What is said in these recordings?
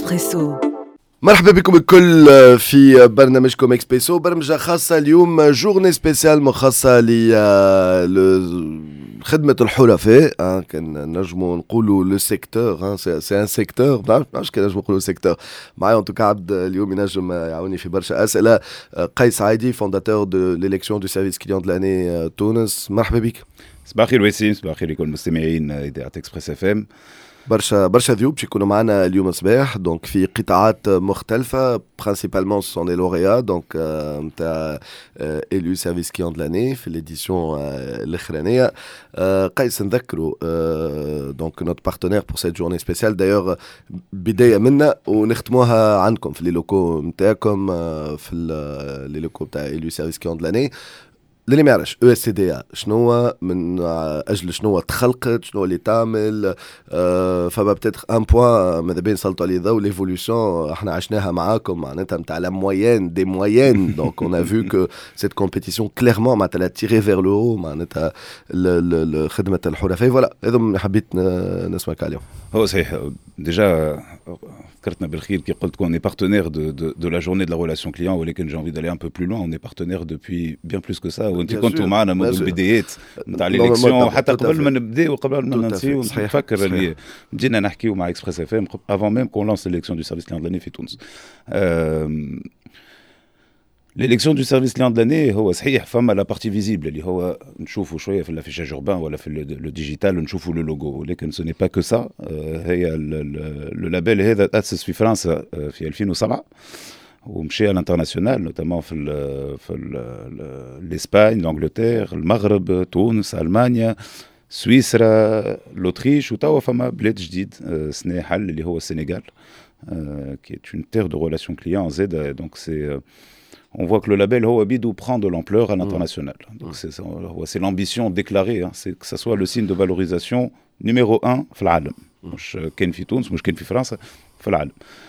إكسبريسو. مرحبا بكم الكل في برنامجكم اكسبريسو، برنامج خاصة اليوم جورني سبيسيال مخصصة لخدمة الحرفاء. كان نجمو نقولوا لو سيكتور، سي ان سيكتور، ما نعرفش كان نجمو نقولوا سيكتور. معايا ان توكا عبد اليوم ينجم يعاوني في برشا أسئلة. قيس عايدي فونداتور دو ليليكسيون دو سيرفيس كليون دو لاني تونس، مرحبا بك. صباح الخير وسيم، صباح الخير لكل المستمعين إذاعة إكسبريس اف ام. برشا ذيوب باش يكونوا معنا اليوم صباح، دونك في قطاعات مختلفة، برينسيبالمون سون لي لوريا دونك نتاع إلو سيرفيس كليون دو لاني في ليديسيون الأخرانية. قيس نذكروا دونك نوت بارتنير بور سيت جورني سبيسيال دايوغ بداية منا ونختموها عندكم في لي لوكو نتاعكم في لي لوكو نتاع إلو سيرفيس كليون دو لاني. اللي ما يعرفش او اس سي دي شنو من اجل شنو تخلقت، شنو اللي تعمل، فما بتاتر ان بوان ماذا بين نسلطوا عليه ضوء ليفولوسيون احنا عشناها معاكم معناتها نتاع لا موين دي موين. دونك اون ا فيو كو سيت كومبيتيسيون كليرمون معناتها تيري فيغ لو هو معناتها خدمه الحرفاء. فوالا هذا اللي حبيت نسمعك عليهم. هو صحيح ديجا فكرتنا بالخير كي قلت qu'on est partenaire de la journée de la relation client, ولكن j'ai envie d'aller un peu plus loin. On est partenaire depuis bien plus que ça. وانت كنتوا معنا منذ البدايات نتاع ليليكسيون، حتى قبل ما نبداو وقبل ما ننسيو. نفكر اللي بدينا نحكيو مع اكسبريس اف ام avant même qu'on lance l'élection du service client de l'année في تونس. l'élection du service client de l'année هو صحيح فما لا بارتي فيزيبل اللي هو نشوفوا شويه في الافيشاج اوربان ولا في لو ديجيتال نشوفوا لو لوغو، ولكن سو ني با كو سا. هي لو لابيل هذا تاسس في فرنسا في 2007 ومشي على الانترناسيونال نوتامون في الاسبان، لانجلتير، المغرب، تونس، المانيا، سويسرا، لوتريش، وتوا فما بلاد جديد سنة حل اللي هو السنغال qui est une terre de relations clients زاد. donc c'est on voit que le label Hoabidou prend de l'ampleur à l'international. Donc c'est l'ambition déclarée, c'est que ça soit le signe de valorisation numéro 1 في العالم. مش كان في تونس، مش كان في فرنسا، في العالم.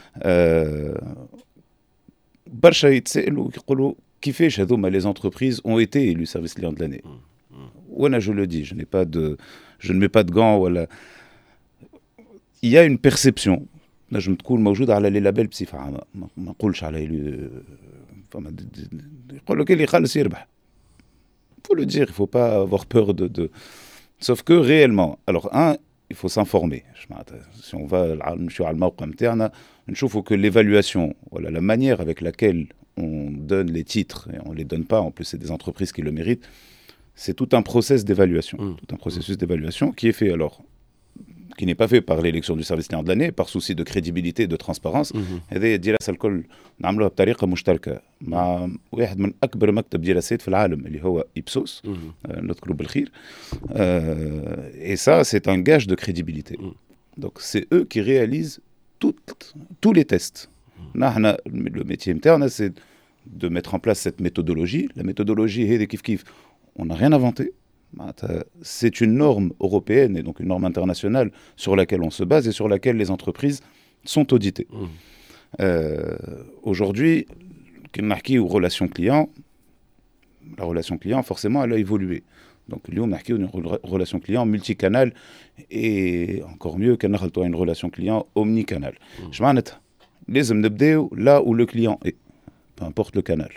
برشا يتسألوا يقولوا كيفاش هذوما les entreprises ont été élus service client de l'année. وانا je le dis, je ne mets pas de gants ولا. Il y a une perception نجم تكون موجودة على les labels بصفة عامة، ما نقولش على élus. يقول لك اللي يخلص يربح. Il faut le dire, il ne faut pas avoir peur de... Sauf que réellement, alors il faut s'informer. Si on va à الموقع نتاعنا نشوفوا que l'évaluation, voilà, la manière avec laquelle on donne les titres, et on ne les donne pas, en plus c'est des entreprises qui le méritent, c'est tout un process d'évaluation, tout un processus d'évaluation qui est fait alors qui n'est pas fait par l'élection du service client de l'année, par souci de crédibilité et de transparence. هذه دراسة الكل نعملوها بطريقة مشتركة مع واحد من أكبر مكتب دراسات في العالم اللي هو إبسوس، نذكره بالخير. Et ça, c'est un gage de crédibilité. Donc c'est eux qui réalisent tous les tests. Le métier interne, c'est de mettre en place cette méthodologie. La méthodologie, on n'a rien inventé. C'est une norme européenne et donc une norme internationale sur laquelle on se base et sur laquelle les entreprises sont auditées. Aujourd'hui, quand on parle de relation client, la relation client, forcément, elle a évolué. Donc, on a une relation client multicanal et encore mieux qu'on a une relation client omnicanal. Je veux dire, les hommes de là où le client est, peu importe le canal.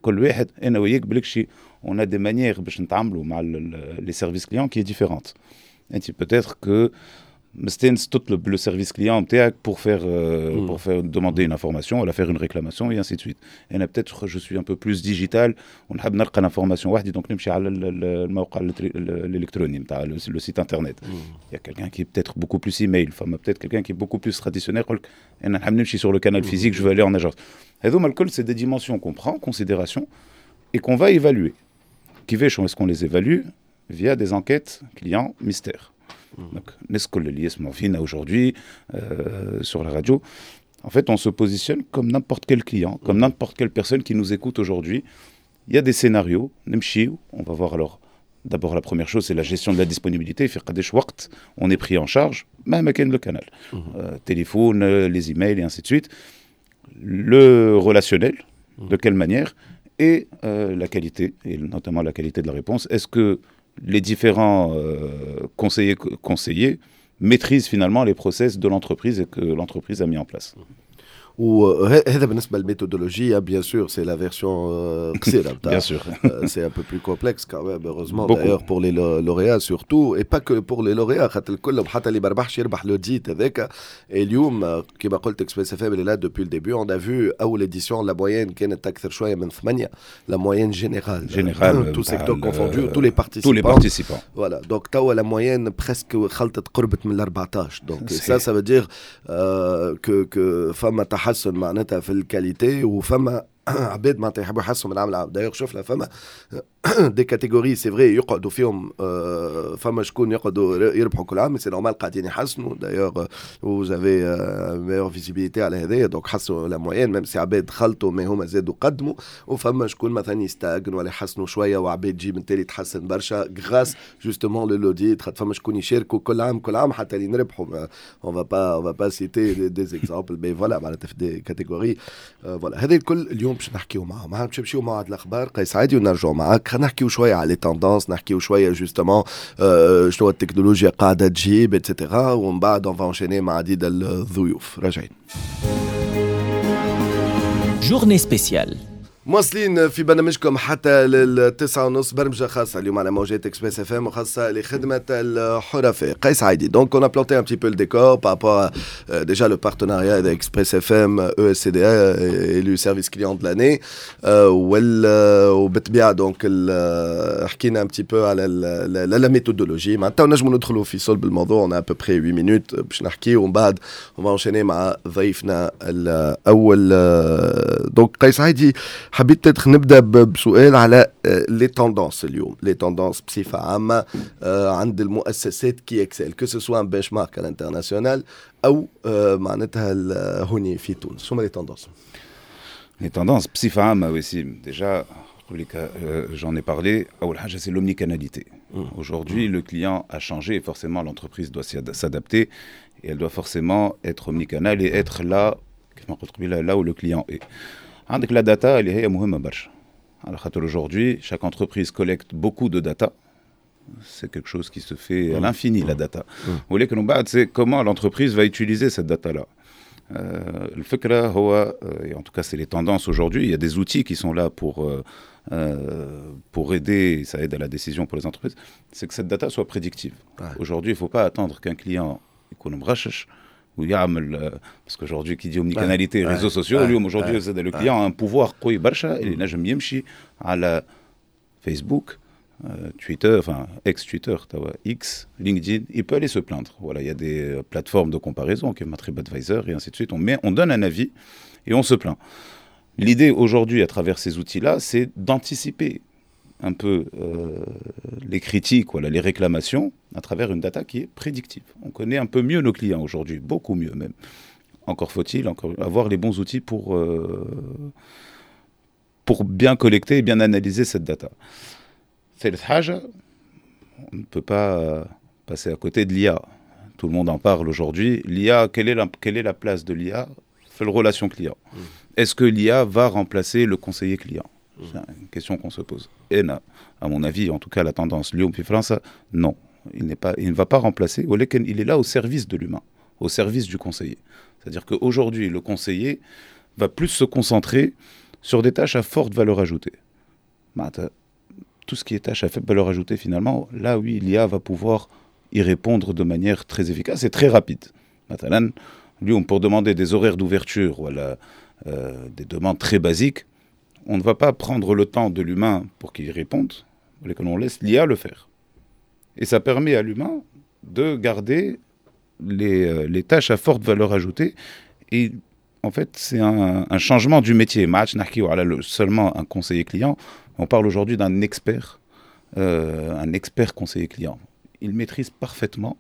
On a des manières de les services clients qui est différente. Et peut-être que le service client pour faire demander une information, ou faire une réclamation et ainsi de suite. Et peut-être je suis un peu plus digital, on a besoin d'informations, donc on l'électronique, le site internet. Il y a quelqu'un qui est peut-être beaucoup plus email, peut-être quelqu'un qui est beaucoup plus traditionnel, je suis sur le canal physique, je veux aller en agence. Et donc c'est des dimensions qu'on prend en considération et qu'on va évaluer. Est-ce qu'on les évalue via des enquêtes clients mystères. Donc, aujourd'hui sur la radio, en fait, on se positionne comme n'importe quel client, comme n'importe quelle personne qui nous écoute aujourd'hui. Il y a des scénarios, on va voir alors. D'abord, la première chose, c'est la gestion de la disponibilité. On est pris en charge, même avec le canal, téléphone, les emails et ainsi de suite. Le relationnel, de quelle manière, et la qualité, et notamment la qualité de la réponse. Est-ce que les différents conseillers maîtrisent finalement les process de l'entreprise et que l'entreprise a mis en place? وهذا بالنسبه للميثودولوجيا بيان سور سي لا فيرسيون قصيره Bien sûr. c'est un peu plus complexe quand même heureusement Beaucoup. d'ailleurs pour les lauréats surtout et pas que pour les lauréats خاطر الكل حتى اللي ما ربحش يربح لوديت هذاك. اليوم كما قلت اكسبريس اف ام اللي là depuis le début on a vu اول édition la moyenne كانت اكثر شويه من 8 la moyenne générale tous secteurs confondus tous les participants voilà donc توا la moyenne presque خلطت قربت من 14 donc ça veut dire que فما تحسن معناتها في الكاليتي وفما عباد معناتها يحبوا يحسنوا من عام لعام. دايوغ شفنا فما دي كاتيجوري سي فري يقعدوا فيهم فما شكون يقعدوا يربحوا كل عام سي نورمال قاعدين يحسنوا. دايوغ وزافي ميور فيزيبيليتي على هذايا دونك حسوا لا موين ميم سي عباد خلطوا ما هما زادوا قدموا وفما شكون مثلا يستاغن ولا يحسنوا شويه وعباد تجي من تالي تحسن برشا غراس جوستومون لو لوديت. خاطر فما شكون يشاركوا كل عام حتى اللي نربحوا. on va pas citer des exemples mais voilà معناتها في دي كاتيجوري فوالا. هذا الكل اليوم باش نحكيو معاهم باش نمشيو موعد الاخبار قيس عادي ونرجعوا معاك. خلينا نحكيو شويه على لي توندونس نحكيو شويه جوستومون شنو التكنولوجيا قاعده تجيب اتسيتيرا ومن بعد اون فانشيني مع عديد الضيوف. راجعين جورني سبيسيال مواصلين في برنامجكم حتى للتسعة ونص. برمجة خاصة اليوم على موجات اكسبريس اف ام وخاصة لخدمة الحرفاء. قيس عايدي donc on a planté un petit peu le décor par rapport à déjà le partenariat avec Express FM, ESCDA élu service client de l'année وبالطبيعة donc حكينا un petit peu على la méthodologie. معناتها نجموا ندخلوا في صلب الموضوع. on a à peu près 8 minutes باش نحكي ومن بعد on va enchaîner مع ضيفنا الأول. donc قيس عايدي حبيت تدخل نبدا بسؤال على لي توندونس اليوم. لي توندونس بصفه عامه عند المؤسسات كي اكسل كو سوسوا بنش مارك الانترناسيونال او معناتها هوني في تونس. شنو لي توندونس؟ Les tendances بصفة عامة aussi déjà j'en ai parlé. أول حاجة c'est l'omnicanalité. Aujourd'hui le client a changé et forcément l'entreprise doit s'adapter et elle doit forcément être omnicanale et être là où le client est. عندك la data اللي هي مهمة برشا. على خاطر aujourd'hui chaque entreprise collecte beaucoup de data. C'est quelque chose qui se fait à l'infini la data. ولكن من بعد c'est comment l'entreprise va utiliser cette data là. الفكرة هو et en tout cas c'est les tendances aujourd'hui. Il y a des outils qui sont là pour aider, ça aide à la décision pour les entreprises. C'est que cette data soit prédictive. Aujourd'hui il ne faut pas attendre qu'un client يكون مغشش parce qu'aujourd'hui qui dit omnicanalité réseaux sociaux aujourd'hui le client a un pouvoir قوي برشا اللي نجم يمشي على فيسبوك Twitter, enfin ex-Twitter, X, LinkedIn, il peut aller se plaindre. Voilà, il y a des plateformes de comparaison, comme TripAdvisor et ainsi de suite. On donne un avis et on se plaint. L'idée aujourd'hui, à travers ces outils-là, c'est d'anticiper un peu les critiques, voilà, les réclamations, à travers une data qui est prédictive. On connaît un peu mieux nos clients aujourd'hui, beaucoup mieux même. Encore faut-il avoir les bons outils pour bien collecter et bien analyser cette data. On ne peut pas passer à côté de l'IA. Tout le monde en parle aujourd'hui. L'IA, quelle est la place de l'IA dans la relation client? Est-ce que l'IA va remplacer le conseiller client? C'est une question qu'on se pose. Et à mon avis, en tout cas, la tendance Lyon puis France, non. Il ne va pas remplacer. Il est là au service de l'humain, au service du conseiller. C'est-à-dire qu'aujourd'hui, le conseiller va plus se concentrer sur des tâches à forte valeur ajoutée. Tout ce qui est tâche à faible valeur ajoutée, finalement, là, oui, l'IA va pouvoir y répondre de manière très efficace et très rapide. Lyon, pour demander des horaires d'ouverture, voilà, des demandes très basiques, on ne va pas prendre le temps de l'humain pour qu'il réponde, mais qu'on laisse l'IA le faire. Et ça permet à l'humain de garder les tâches à forte valeur ajoutée. Et en fait, c'est un changement du métier. Seulement un conseiller client. On parle aujourd'hui d'un expert, un expert conseiller client. Il maîtrise parfaitement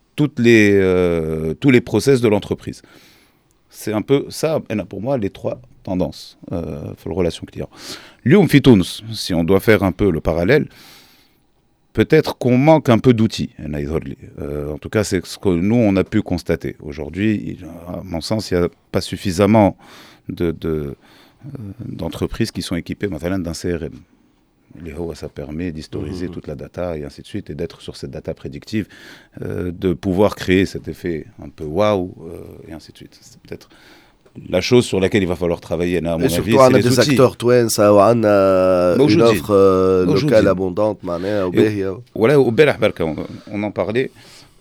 tous les process de l'entreprise. C'est un peu ça, pour moi, les trois tendances pour la relation client. Lyon Fitouns, si on doit faire un peu le parallèle, peut-être qu'on manque un peu d'outils. En tout cas, c'est ce que nous, on a pu constater. Aujourd'hui, à mon sens, il n'y a pas suffisamment d'entreprises qui sont équipées d'un CRM. Ça permet d'historiser toute la data et ainsi de suite, et d'être sur cette data prédictive, de pouvoir créer cet effet un peu waouh, et ainsi de suite. C'est peut-être La chose sur laquelle il va falloir travailler, à mon Et avis, surtout, c'est on a les des outils. acteurs توانسة وعندنا une موجودين. offre locale abondante معناها وباهية. Voilà, au Bellah Barka, on en parlait.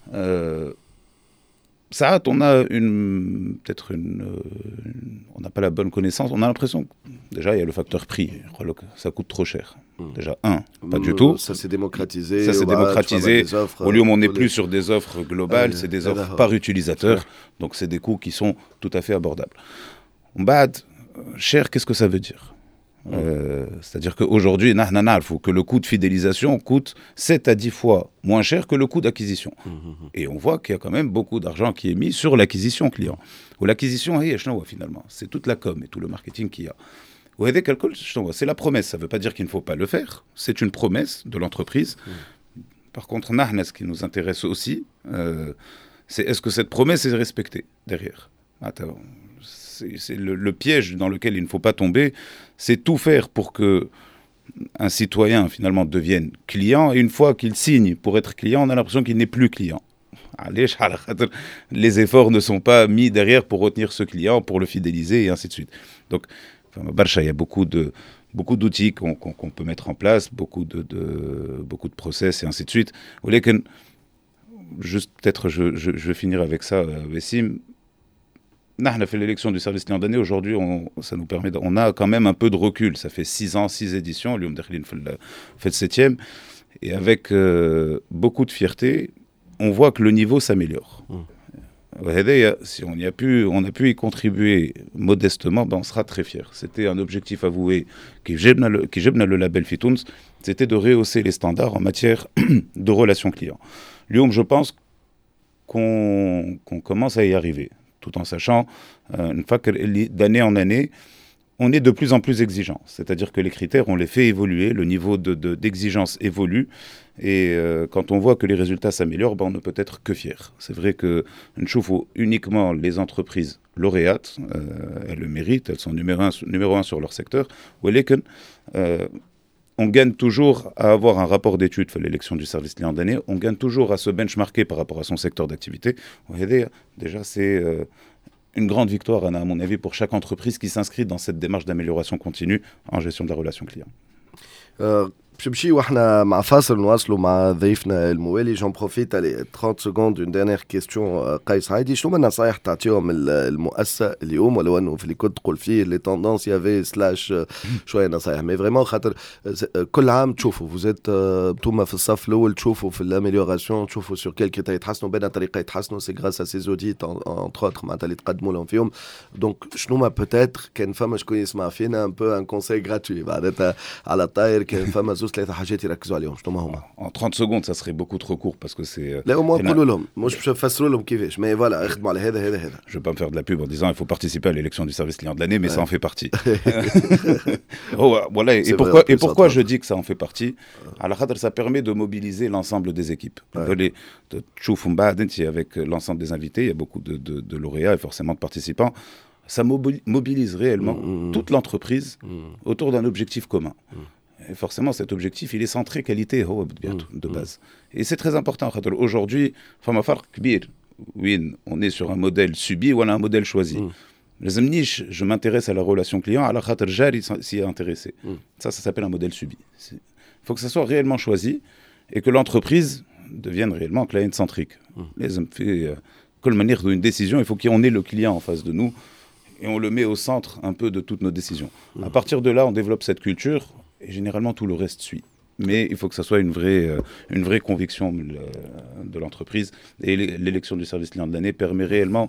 Ça, on a on n'a pas la bonne connaissance. On a l'impression que, déjà, il y a le facteur prix. Ça coûte trop cher. Déjà, pas du tout. Ça s'est démocratisé. Ça s'est démocratisé. Au lieu où on n'est plus sur des offres globales, c'est des offres par utilisateur. Donc, c'est des coûts qui sont tout à fait abordables. Bad, cher, qu'est-ce que ça veut dire ? C'est-à-dire qu'aujourd'hui, il faut que le coût de fidélisation coûte 7 à 10 fois moins cher que le coût d'acquisition. Et on voit qu'il y a quand même beaucoup d'argent qui est mis sur l'acquisition client. Ou l'acquisition, finalement, c'est toute la com et tout le marketing qu'il y a. C'est la promesse, ça ne veut pas dire qu'il ne faut pas le faire. C'est une promesse de l'entreprise. Par contre, ce qui nous intéresse aussi, c'est est-ce que cette promesse est respectée derrière ? C'est le piège dans lequel il ne faut pas tomber, c'est tout faire pour que un citoyen finalement devienne client, et une fois qu'il signe pour être client, on a l'impression qu'il n'est plus client. Les efforts ne sont pas mis derrière pour retenir ce client, pour le fidéliser, et ainsi de suite. Donc, il y a beaucoup d'outils qu'on peut mettre en place, beaucoup de process, et ainsi de suite. Juste peut-être, je vais finir avec ça, Wessim. On a fait l'élection du service client d'année. Aujourd'hui, ça nous permet, on a quand même un peu de recul. Ça fait 6 ans, 6 éditions. L'Yom Derlin fait le 7e. Et avec beaucoup de fierté, on voit que le niveau s'améliore. Si on a pu y contribuer modestement, on sera très fiers. C'était un objectif avoué qui gêne le label Fitouns, c'était de rehausser les standards en matière de relations clients. L'Yom, je pense qu'on commence à y arriver. Tout en sachant, d'année en année, on est de plus en plus exigeant. C'est-à-dire que les critères, on les fait évoluer, le niveau d'exigence évolue, et quand on voit que les résultats s'améliorent, on ne peut être que fier. C'est vrai que nous uniquement les entreprises lauréates, elles le méritent, elles sont numéro un sur leur secteur, on gagne toujours à avoir un rapport d'études pour l'élection du service client d'année, on gagne toujours à se benchmarker par rapport à son secteur d'activité. Déjà, c'est une grande victoire, à mon avis, pour chaque entreprise qui s'inscrit dans cette démarche d'amélioration continue en gestion de la relation client. بنمشي واحنا مع فاصل نواصلوا مع ضيفنا الموالي. جون بروفيت على 30 سكوند اون ديرنيير كيستيون. قيس هايدي، شنو من النصائح تعطيهم المؤسسه اليوم، ولو انه في اللي كنت تقول فيه لي توندونس يافي سلاش شويه نصائح، مي فريمون خاطر كل عام تشوفوا فوزيت انتوما في الصف الاول، تشوفوا في الاميليوراسيون، تشوفوا سور كيل كيتا يتحسنوا، بين طريقه يتحسنوا، سي غراس ا سي زوديت انتر اوتر معناتها اللي تقدموا لهم فيهم. دونك شنو ما بوتيتر كان فما شكون يسمع فينا ان بو ان كونساي غراتوي معناتها على الطاير، كان فما زوج ثلاثه حاجات يركزوا عليهم، شنو هما؟ En 30 secondes, ça serait beaucoup trop court parce que c'est... لا au moins قولوا لهم، مش باش نفسروا لهم كيفاش، مي فوالا اخدموا على هذا. Je vais pas me faire de la pub en disant il faut participer à l'élection du service client de l'année, mais ça en fait partie. Voilà. Et pourquoi je dis que ça en fait partie? Ça permet de mobiliser l'ensemble des équipes. Avec l'ensemble des invités, il y a beaucoup de lauréats et forcément de participants. Ça mobilise réellement toute l'entreprise autour d'un objectif commun. Et forcément, cet objectif, il est centré qualité de base. Et c'est très important. Aujourd'hui, on est sur un modèle subi ou un modèle choisi. Je m'intéresse à la relation client, à la khater jari s'y est intéressé. Ça s'appelle un modèle subi. Il faut que ça soit réellement choisi et que l'entreprise devienne réellement client-centrique. Comme manière d'une décision, il faut qu'on ait le client en face de nous et on le met au centre un peu de toutes nos décisions. À partir de là, on développe cette culture et généralement tout le reste suit. Mais il faut que ça soit une vraie conviction de l'entreprise. Et l'élection du service client de l'année permet réellement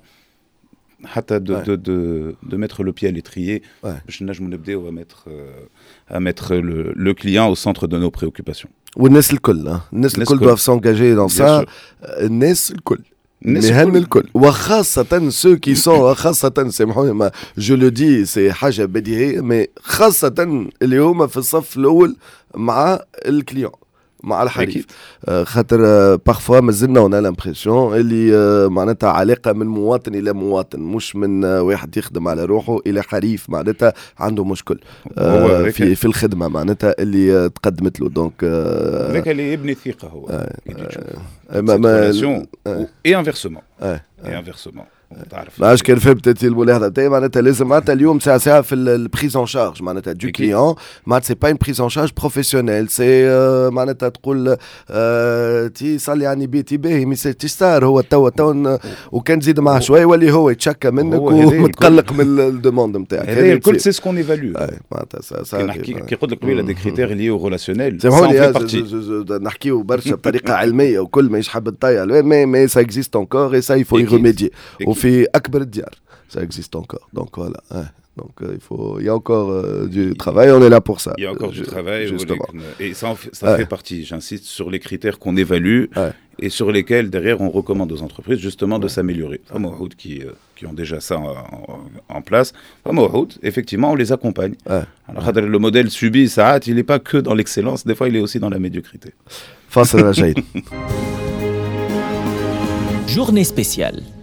de mettre le pied à l'étrier. On va mettre le client au centre de nos préoccupations. والناس الكل doivent s'engager dans ça. الناس الكل مهن الكل، وخاصة ceux qui sont خاصة سامحوني je le dis c'est حاجة بديهية، مي خاصة اللي هما في الصف الأول مع الكليون، مع الحريف. خاطر بارفوا مازلنا اون لامبريسيون اللي معناتها علاقه من مواطن الى مواطن، مش من واحد يخدم على روحه الى حريف معناتها عنده مشكل في الخدمه معناتها اللي تقدمت له. دونك هذاك اللي يبني الثقه هو اي انفيرسومون. تعرف ماش كان فهمت الملاحظه تاعي معناتها لازم معناتها اليوم ساعه في البريز اون شارج معناتها دو كليون معناتها سي با ان بريز اون شارج بروفيسيونيل سي معناتها تقول تي صلي يعني بيتي باهي مي تستار هو توا وكان تزيد معاه شويه يولي هو يتشكى منك ومتقلق من الدوموند نتاعك هذا الكل سي سكون ايفاليو معناتها كي قلت لك قبيله دي كريتير ليو ريلاسيونيل نحكيو برشا بطريقه علميه وكل ما يحب الطيا مي سا اكزيست انكور اي سا يفو يريميدي وفي أكبر الديار ça existe encore donc voilà donc il y a encore du travail on est là pour ça il y a encore du travail justement et ça fait partie j'insiste sur les critères qu'on évalue et sur lesquels derrière on recommande aux entreprises justement de s'améliorer qui ont déjà ça en place effectivement on les accompagne alors le modèle subi ça il n'est pas que dans l'excellence des fois il est aussi dans la médiocrité فاصل رجعين Journée spéciale